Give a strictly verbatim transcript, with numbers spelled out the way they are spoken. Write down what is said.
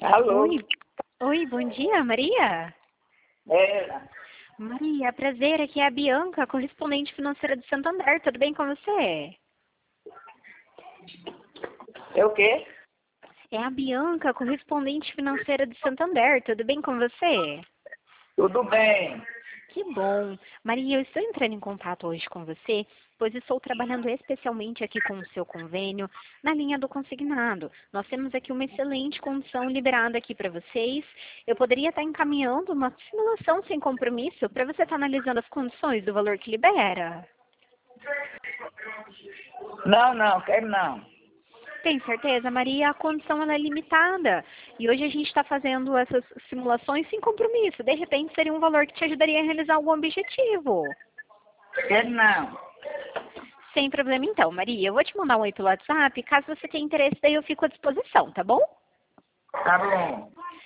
Alô? Oi, oi, bom dia, Maria. É, Maria, prazer, aqui é a Bianca, correspondente financeira do Santander, tudo bem com você? é o quê? É a Bianca, correspondente financeira do Santander, tudo bem com você? Tudo bem. Que bom. Maria, eu estou entrando em contato hoje com você, pois estou trabalhando especialmente aqui com o seu convênio na linha do consignado. Nós temos aqui uma excelente condição liberada aqui para vocês. Eu poderia estar encaminhando uma simulação sem compromisso para você estar analisando as condições do valor que libera. Não, não, quero não. Tem certeza, Maria? A condição ela é limitada. E hoje a gente está fazendo essas simulações sem compromisso. De repente seria um valor que te ajudaria a realizar algum objetivo. Quero não. Sem problema então, Maria. Eu vou te mandar um oi pelo WhatsApp. Caso você tenha interesse, daí eu fico à disposição, tá bom? Tá bom.